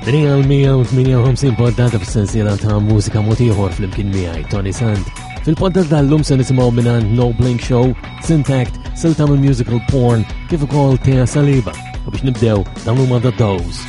Din hija l-158 poddata fis-sensiela ta' mużika mod ieħor flimkien miegħi Tony Sant. Fil-poddata tal-lum se nisimgħu minn No Blink Show, Syntact, silta mill-musical Porn, kif ukoll Tea Saliba. U biex nibdew dawn huma The Doors.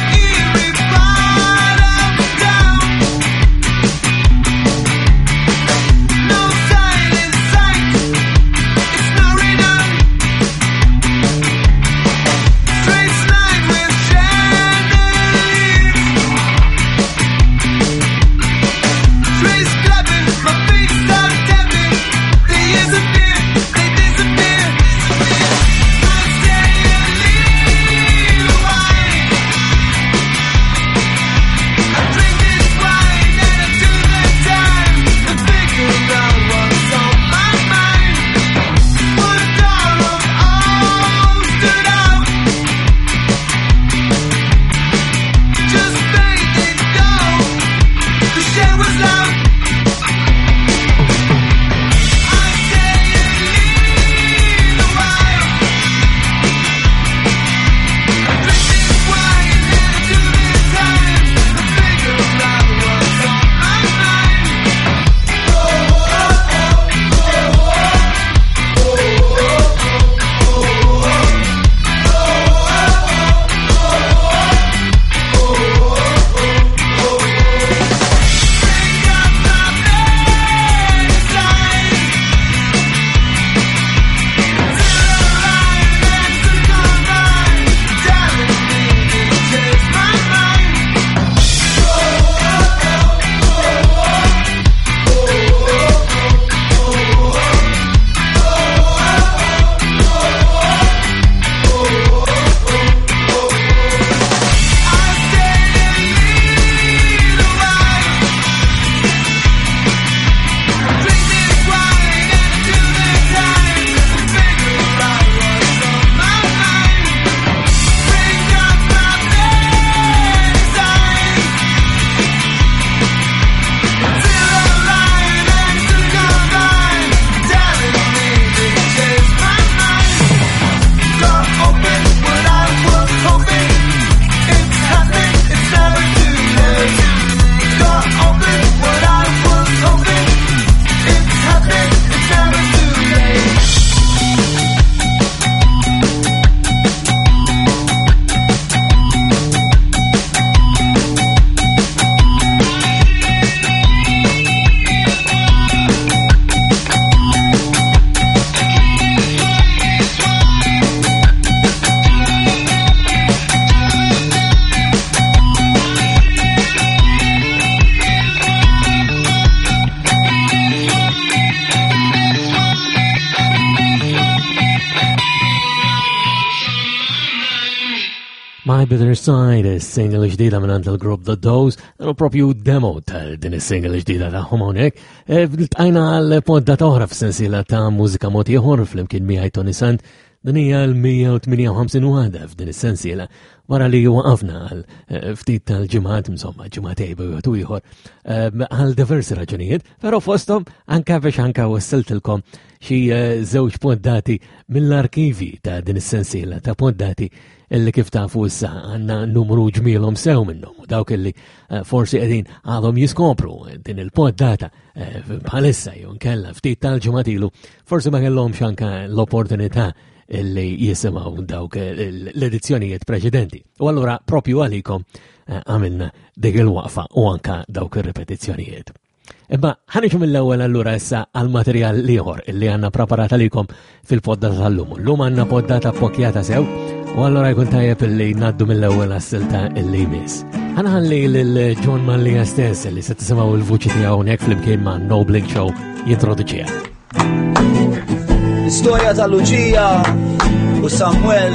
My Bitter Side, is-single ġdida minn tal-grupp The Doors, għanu propju demo tal-din is-single ġdida ta' homonek. Tqajna għal-poddata oħra f'sensiela ta' mużika mod ieħor flimkien miegħi Tony Sant, din hija l-158 waħda f'din is-sensiela wara li waqafna għal ftit tal-ġimgħat, insomma, ġimgħatej bejgħu ieħor għal diversi raġunijiet, però fosthom anke biex anke wassiltilkom xi żewġ poddati mill-arkivi ta' din is-sensiela ta' poddati illi kif tafu issa għanna numru ġmielhom sew minnhom u dawk illi forsi qegħdin għadhom jiskopru din il-poddata bħalissa jew nkella ftit tal-ġimgħatilu forsi ma kellhomx anke l-opportunità illi jisimgħu dawk l-edizzjonijiet preċedenti. U allura propju għalikom għamilna dik il-waqfa u anke dawk ir-repetizzjonijiet. Imma ħaniġu mill-ewwel allura issa għal-materjal ieħor illi għandna preparata likom fil-poddata tal-lum. Llum għandna poddata pokjata sew u allura jkun tajjeb illi ngħaddu mill-ewwel għas-silta illi jmiss. Ħanħalli lil John Mallia stess illi se tisimgħu l-vuċi tiegħu hawnhekk flimkien ma' No Blink Show jintroduċiha. L-istorja ta' Luċija u Samuel.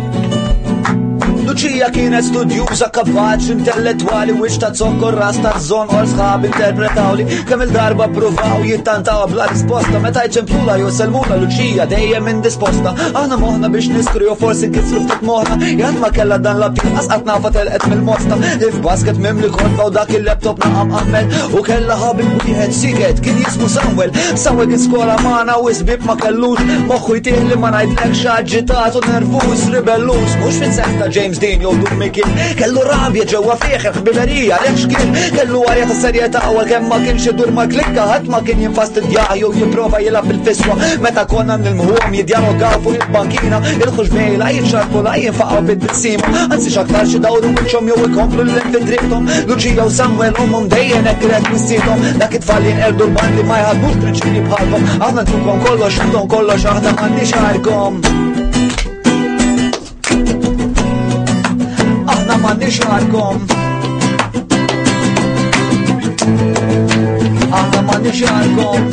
Luċija kienet studjuża kapaċ intellettwali wix ta' zokkor ras ta' żon or sħab interpretawli kemm il-darba pruvaw jittantaw bla risposta meta jċemplula jew selmuna Luċija dejjem indisposta aħna moħna biex niskri u forsi nkissru ftit moħna jgħid ma kellha dan l-abtin qasqat nafa telqet mill-mosta il-basket mimli korba u dak il-laptop naqam qammel u kellha ħabib wieħed siget kien jismu Samuel kien skola magħna u isbib ma kellux moħħu jtieħli ma ngħidlekx aġitat u nervuż ribellus mhux fin-seħħ ta' James Martin jew dur Mikin. Kellu rabja ġewwa fih il-ħbiberija lex kien kellu għarja ta' serjetà u kemm ma kienx idur ma klikka ħadd ma kien jinfastidjah jew jipprova jilgħab bil-fiswa meta konna nilmħuhom jiddialogaw fuq il-bankina il-ħuxbejla jinxarfu la jinfaqgħu bid-bissima anzi x'aktar xi dawru wiċċhom jew ikomplu l-lem fid-drifthom Luċija u Samuel homhom dejjem hekk red missietom dak it-tfal jinqerdu l-band li ma jħadmux prinċipji bħalhom aħna ntukom kollox għandhom kollox aħna m'għandniex ħarkom aħna m'għandniex ħarkom aħna m'għandniex ħarkom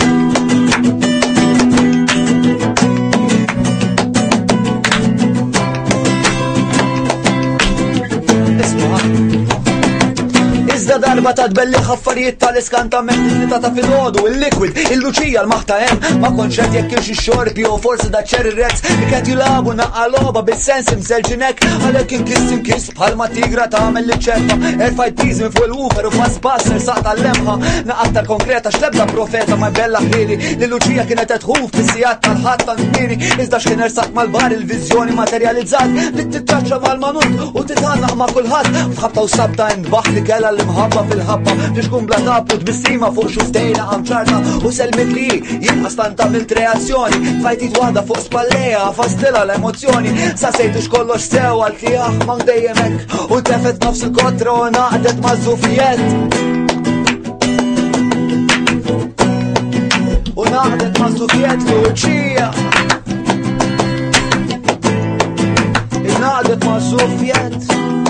Iżda darba ta' tbelli ħaffarijiet tal-iskantament li ta' fil-ħodu il-liquid, il-luċija l-maħta hemm ma konċet jekk kienx ix-xorbi u forsi da ċerri rezz li kien jilabu naqqa logħba bis-sens imselġinek għalhekk inkis bħalma tigra tagħmel li ċerpa erfajt piż minn fuq il-wufer u f'mas passer saq tal-lemħa naqaktar konkreta x'tebda profeta ma jbella ħili li luċija kienet qed tħuf fis-sijat tal-ħadd tan-kmieni iżda x'kien ersaq mal-bar il-viżjoni materializzat li tittaċċa mal-manut u titħannaq ma' kulħadd f'ħabta u sabta ndbaħ li kellha ħabba fil-ħabba biex kun bla taput bissima fuq xustejna għamċarta u selmit li jinqas tanta mill-reazzjoni fajtit waħda fuq spalleja fastila l-emozjoni sa sejtux kollox sew għal-tijaħ man dejjemek u tefet nofs il-kotra u naqdet ma' zufijet u naqdet ma' zufijet Luċija naqdet ma' zufijet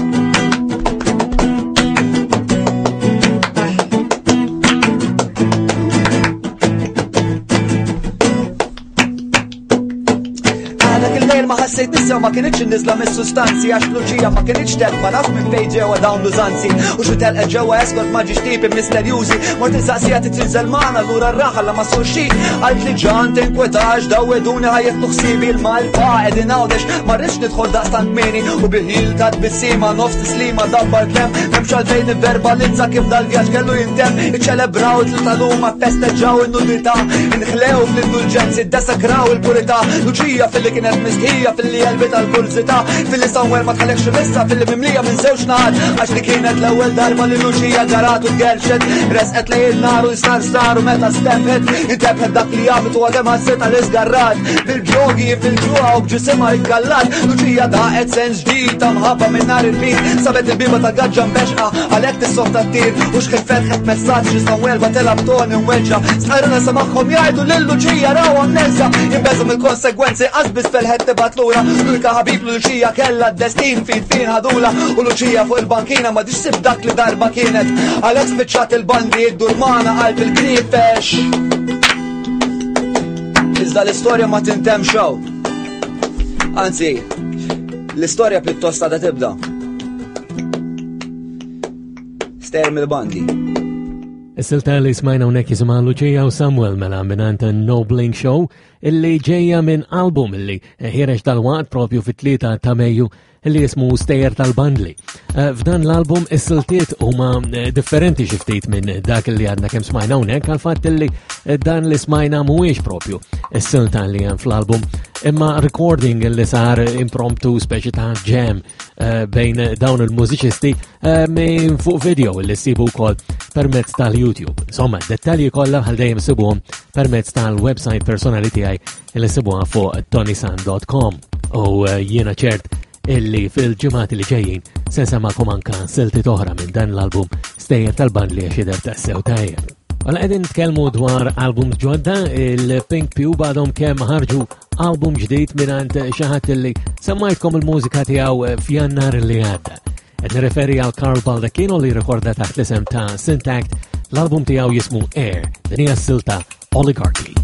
ma ħassejt nissew ma kienitx nizla mis-sustanzi għax Luċija ma kienitx telma naf minn fejn ġewwa dawn l-użanzi u xi telqet ġewwa eskort ma ġiex tipi misterjużi mort insaqsija titrinżel magħna lura r-raħal ma surxi għalt li ġan tinkwetax dawweduni ħajjieħdu ħsiebi l-malfa qegħdin għawdex ma rridx nidħol daqstant kmieni u bil-ħil ta' tbissima nofs tislima dabbar kemm m'hemmx għalfejn nivverbalizza kif dal-vjaġġ kellu jintemm iċċelebraw it-tlaluma festeġġaw in-nudità inħlew fl-indulġenzi ddesakraw il-purità Luċija fil-li kienet mistħija fil-li jelbit għal-kurzita fil-li Samuel ma tħalekx lissa fil-li mimlija minn żewġ naħat għax li kienet l-ewwel darba li Luċija ġarat u tgerxet resqet lej il-nar u star u meta stempet intebħet dak li għamit u għadem għasseta l-izgarrat bil-bjogi fil-ġuħa u bġusima il-gallat Luċija daqet sens ġdid ta' mħabba minn nar il-bit sabet il-biba ta' għadġa mbexqa għalek tissoħta t-tir u xkifet ħed messaġġ Samuel batela b'toni mweġġa sqarna samaħħom jgħidu lil-Luċija raw għannezza jimbeżum il-konsegwenzi qasbis fil-ħed tibat lura Luċija ħabib Luċija kella d-destin fin ħadula u Luċija fuq il-bankina ma dixsib dak li darba kienet għalek spiċċat il-bandi id-durmana qalb il-knifex iżda l-istorja ma tintem xew anzi l-istorja pjuttost għadha tibda ster mill-bandi Is-silta li smajna unek jisima Luċija u Samuel mela minant No Blink Show illi ġeja minn album illi ħireġ dal-waqt propju fit-3 ta' Mejju illi jismu Stejer tal-Bandli. F'dan l-album is-siltiet huma differenti xi ftit minn dak li għadna kemm smajna hawnhekk għal-fatt illi dan li smajna mhuwiex propju is-silta li hemm fl-album imma recording li sar impromptu speċi ta' jam bejn dawn il-mużiċisti minn fuq video li ssibu wkoll permezz tal-YouTube. Insomma, dettalji kollha għal dejjem sibuhom permezz tal-website personali tiegħi li sibuha fuq tonisan.com u jiena ċert illi fil-ġimgħati li ġejjin se nsemmakom anke silti oħra minn dan l-album Stejer tal-Bandli għax jidher tassew tajjeb. Għal qegħdin nitkellmu dwar album ġodda, il-Pink Pew badhom kemm ħarġu album ġdid mingħand xi ħadd illi semmajtkom il-mużika tiegħu f'Jannar li għadda. Qed nirreferi għal Carl Baldacchino li rrekorda taħt l-isem ta' Syntact, l-album tiegħu jismu Air, din hija s-silta Oligarchy.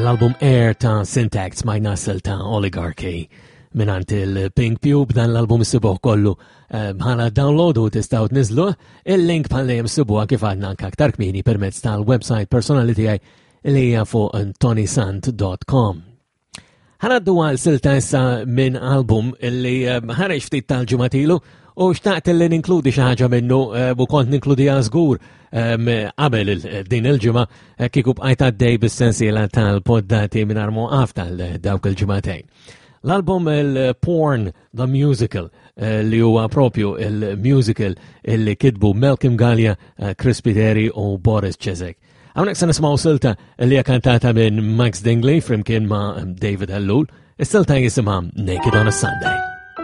l-album Air ta' Syntax ma' jnassel ta' Oligarchy minant il-Pink Pube. Dan l-album sibuħ kollu bħala download u tistaw tniżlu il-link bħalli jimsibuħ kif għadna aktar kmini permezz tal-website personali tiegħi li hija fuq tonysant.com. Ħanaddu għal silta issa minn album li ħareġ ftit tal-ġumatilu u xtaqt li ninkludi xi ħaġa minnu u kont ninkludija żgur qabel din il-ġimgħa kieku bqajt għaddej bis-sensiela tal-poddati mingħajr moqaf tal-dawk il-ġimgħatejn. L-album il-Porn The Musical li huwa propju il-musical li kitbu Malcolm Gallia, Chris Piteri u Boris Chesek. Għawnek sa nismaw silta li hija kantata minn Max Dingley flimkien ma' David Hallul. Is-silta jisimha Naked on a Sunday.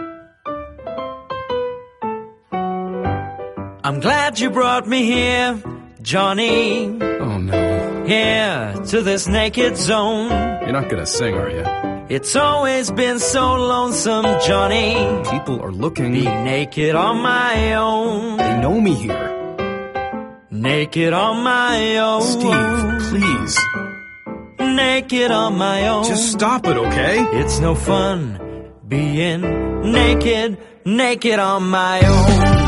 I'm glad you brought me here, Johnny. Oh, no. Here, to this naked zone. You're not gonna sing, are you? It's always been so lonesome, Johnny. People are looking. Be naked on my own. They know me here. Naked on my own. Steve, please. Naked on my own. Just stop it, okay? It's no fun being naked on my own.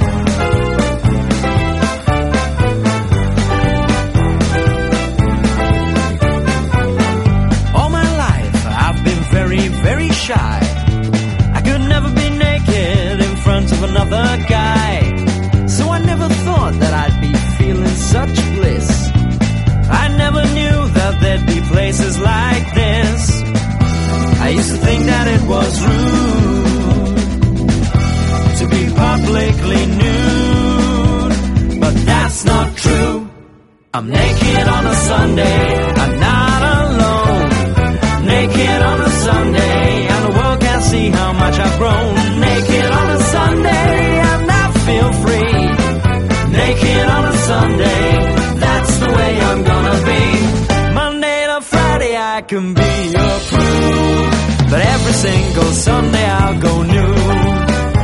Very, very shy. I could never be naked in front of another guy. So I never thought that I'd be feeling such bliss. I never knew that there'd be places like this. I used to think that it was rude to be publicly nude, but that's not true. I'm naked on a Sunday, I'm not alone. Naked on a Sunday, and the world can see how much I've grown. Naked on a Sunday, and I feel free. Naked on a Sunday, that's the way I'm gonna be. Monday to Friday I can be your prude, but every single Sunday I'll go nude.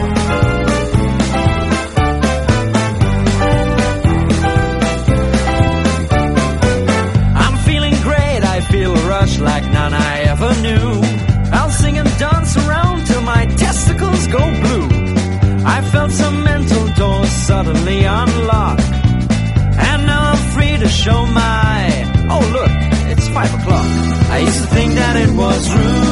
I'm feeling great, I feel a rush like none I ever knew. I'll sing and dance around till my testicles go blue. I felt some mental doors suddenly unlock, and now I'm free to show my... Oh look, it's 5 o'clock. I used to think that it was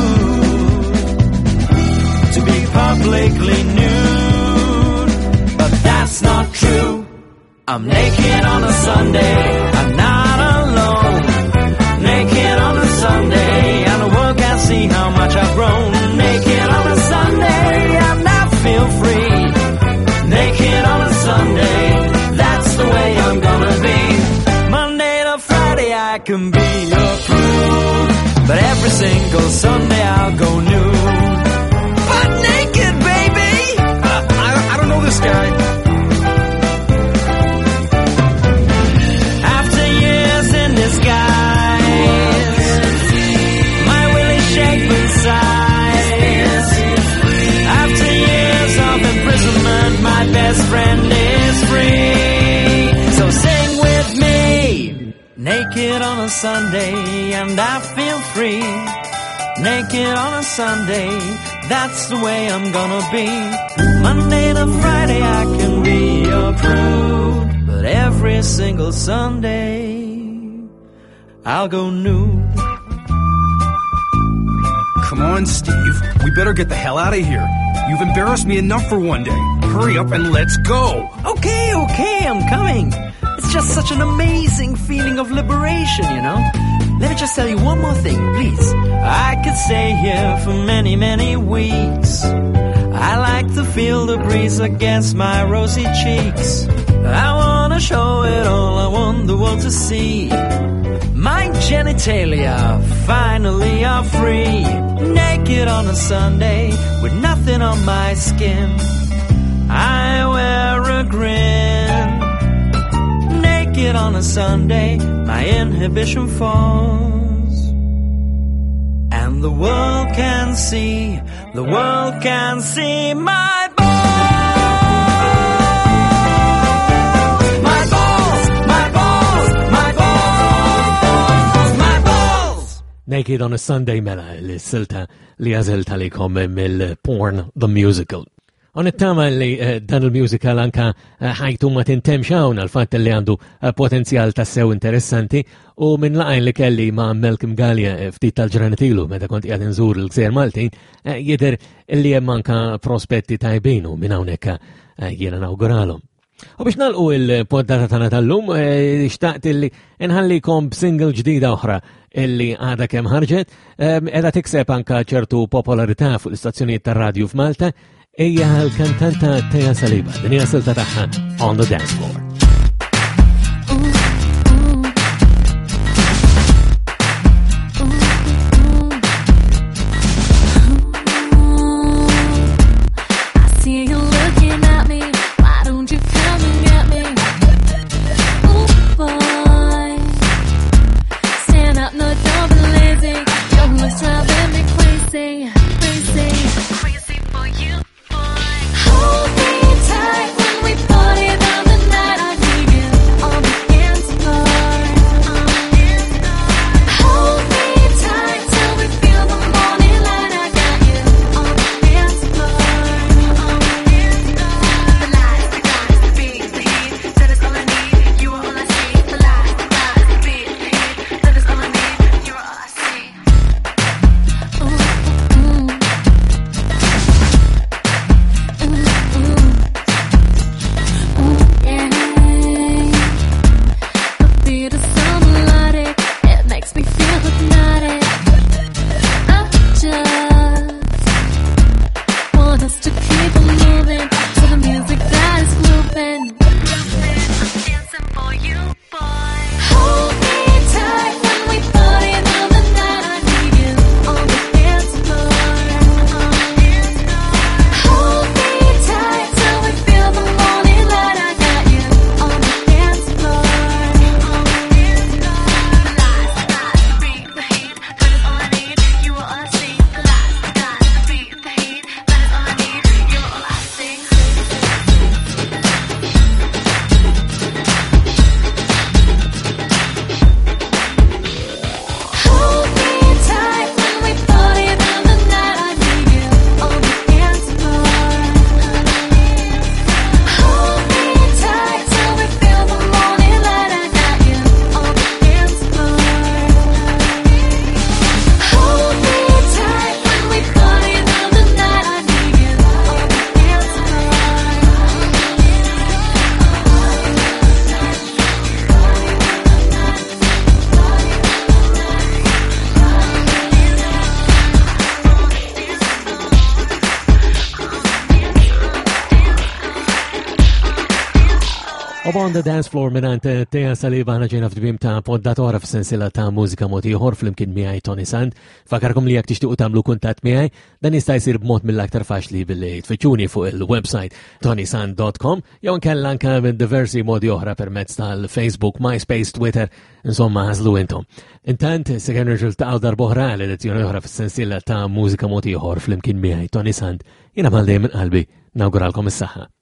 rude to be publicly nude, but that's not true. I'm naked on a Sunday, I'm not alone. Naked on a Sunday, and the world can see how much I've grown. Naked on a Sunday, and I feel free. Naked on a Sunday, that's the way I'm gonna be. Monday to Friday I can be your prude, but every single Sunday I'll go nude. But naked, baby! I don't know this guy. After years in disguise, my willy shaking sighs. After years of imprisonment, my best friend is free. So sing with me. Naked on a Sunday, and I feel free. Naked on a Sunday, that's the way I'm gonna be. Monday to Friday I can be your prude, but every single Sunday I'll go nude. Come on, Steve. We better get the hell out of here. You've embarrassed me enough for one day. Hurry up and let's go. Okay, I'm coming. It's just such an amazing feeling of liberation, you know? Let me just tell you one more thing, please. I could stay here for many, many weeks. I like to feel the breeze against my rosy cheeks. I wanna show it all, I want the world to see. My genitalia finally are free. Naked on a Sunday, with nothing on my skin. I wear a grin. Naked on a Sunday, my inhibition falls. And the world can see my Naked on a Sunday mela l-silta li għażelt għalikom mill-Porn the Musical. Onettama li dan il-musical anka ħajtu ma tintemx hawn għal-fatt li għandu potenzjal tassew interessanti u minn laqajn li kelli ma' Malcolm Gallia ftit tal-ġranetilu meta kont qiegħed inżur l-Gżejjer Maltin jidher li hemm anka prospetti tajbin u minn hawnhekk jiena nawguralhom. U biex nalqu il-poddata tagħna tal-lum, xtaqt illi nħallikom b'single ġdida oħra illi għada kemm ħarġet, qiegħda tikseb anka ċertu popolarità fuq l-istazzjonijiet tar-radju f'Malta, hija l-kantanta Tea Saliba, din hija silta tagħha On the Dance Floor. Hold me tight when we party down the night. I need you on the dance On the Dance Floor minant Tea Saliba ġejna f'dbim ta' poddatora f'sensila ta' mużika motiħor fl-imkien miegħi Tony Sand. Fakarkom li jekk tixtiequ tagħmlu kuntatt miegħi, dan jista' jsir b'mod mill-aktar faċli billi tfittxuni fuq il-website tonysand.com jew nkella anke minn diversi modi oħra permezz tal-Facebook, MySpace, Twitter, insomma ħażlu intom. Intant se kien irġil ta' darb'oħra l-edizzjoni oħra f'sensila ta' mużika motiħor fl-imkien miegħi Tony Sand. Jiena mal dejjem qalbi nawguralkom is-saħħa.